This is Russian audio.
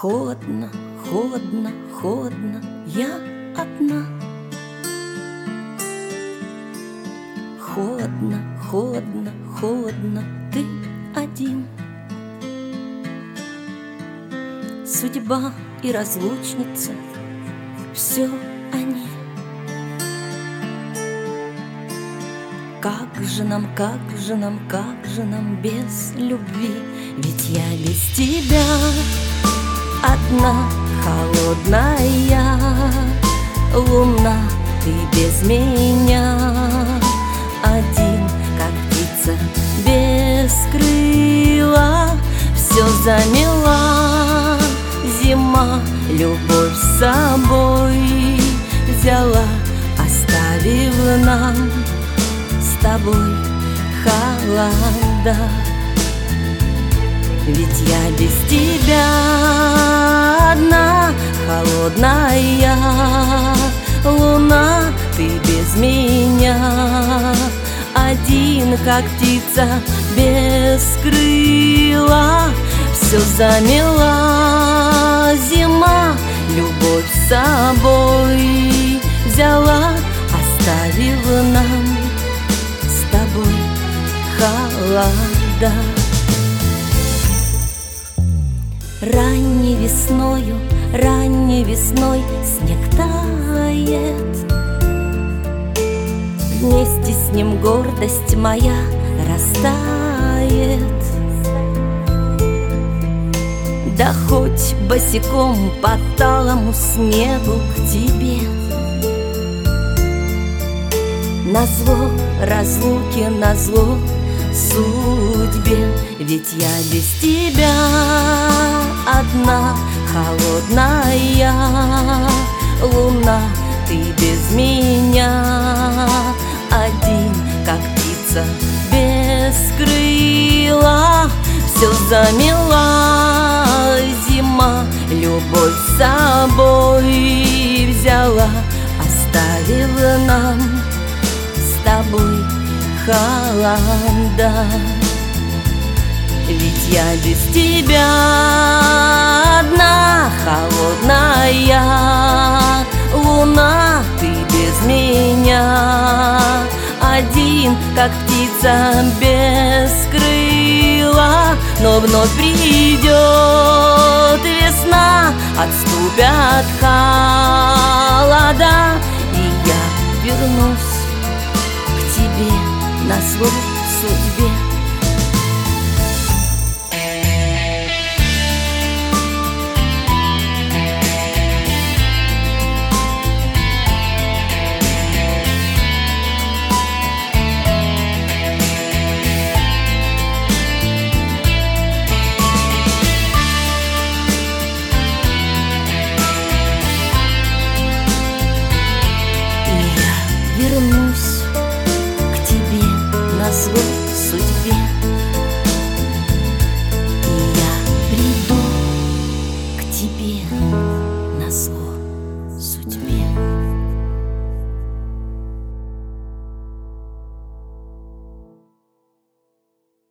Холодно, холодно, холодно, я одна. Холодно, холодно, холодно, ты один. Судьба и разлучница, все они. Как же нам, как же нам, как же нам без любви? Ведь я без тебя одна, холодная луна, ты без меня один, как птица без крыла. Все замела зима, любовь с собой взяла, оставив нам с тобой холода. Ведь я без тебя одна, холодная луна, ты без меня один, как птица без крыла. Все замела зима, любовь с собой взяла, оставив нам с тобой холода. Ранней весной снег тает, вместе с ним гордость моя растает. Да хоть босиком по талому снегу к тебе, назло разлуки, назло судьбе. Ведь я без тебя одна, холодная луна, ты без меня один, как птица без крыла. Все замела зима, любовь с собой взяла, оставив нам с тобой холода. Ведь я без тебя одна, холодная луна, ты без меня один, как птица без крыла. Но вновь придет весна, отступят холода, и я вернусь к тебе назло судьбе.